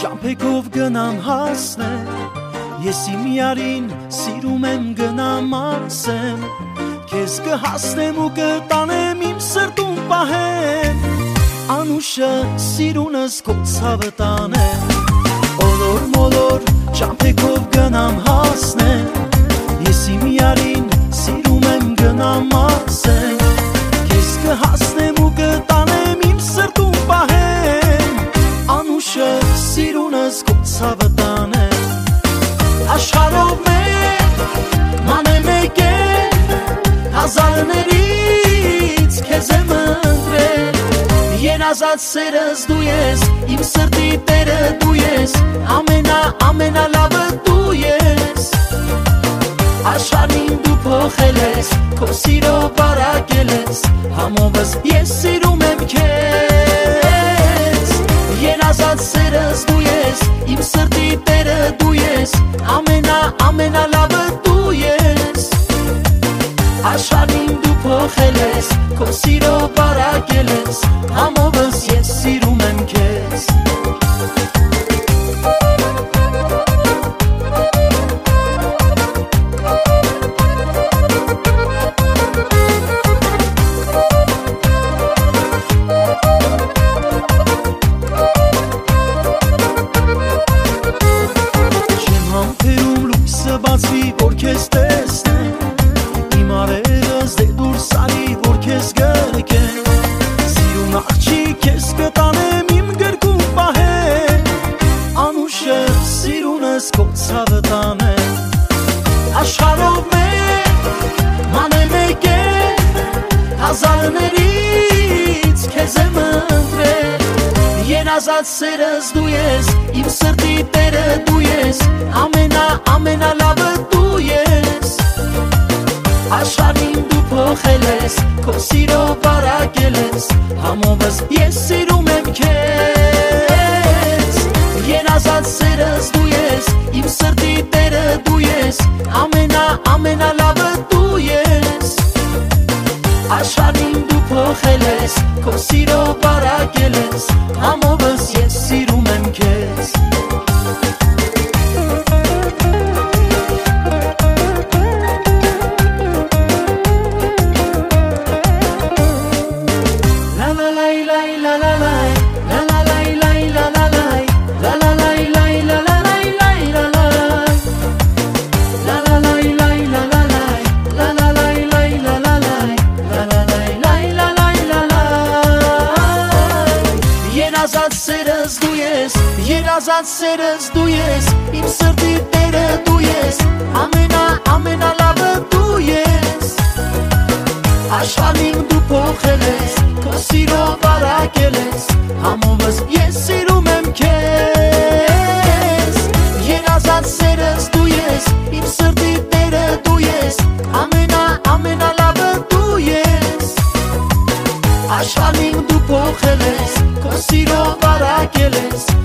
Ճամփեքով գնամ հասնեմ Ես իմ յարին սիրում եմ գնամ ասեմ Քեզ կհասնեմ ու կտանեմ իմ սրտում պահեմ Անուշը սիրունս քո ցավը տանեմ Օլոր մոլոր ճամփեքով գնամ հասնեմ Ես իմ յարին սիրում եմ գնամ ասեմ Քեզ կհասնեմ ու կտանեմ իմ սրտում պահեմ Անուշը սիրունս քո ցավը տանեմ Աշխարհով մեկ մանեմ եկել Հազարներից քեզ եմ ընտրել Երազած սերս դու ես, իմ սրտի տերը դու ես ամենալավը դու ես Աշխարհին դու փոխել ես, քո սիրով բարակել ես Համովս ես սիրում եմ քեզ Երազած սերս դու ես, իմ սրտի տերը դու ես ամենալավը դու ես Աշխարհին դու փոխել ես, քո սիրով բարակել ես Համովս ես սիրում եմ քեզ Չեմ համբերում լույսը բացվի, որ քեզ տեսնեմ Իմ արևս դե դուրս արի, որ քեզ գրկեմ Սիրուն աղջիկ քեզ կտանեմ իմ գրկում պահեմ Անուշը սիրունս քո ցավը տանեմ Աշխարհով մեկ մանեմ եկել Հազարներից քեզ եմ ընտրել Երազած սերս դու ես, իմ սրտի տերը դու ես ամենալավը դու ես Աշխարհին դու փոխել ես, քո սիրով բարակել ես Համովս ես սիրում եմ քեզ Երազած սերս դու ես, իմ սրտի տերը դու ես ամենալավը դու ես Աշխարհին դու փոխել ես, քո սիրով բարակել ես Համովս ես սիրում եմ քեզ Երազած սերս դու ես, իմ սրտի տերը դու ես ամենալավը դու ես Աշխարհին դու փոխել ես, քո սիրով բարակել ես Համովս ես սիրում եմ քեզ Երազած սերս դու ես, իմ սրտի տերը դու ես ամենալավը դու ես Աշխարհին դու փոխել ես, քո սիրով բարակել ես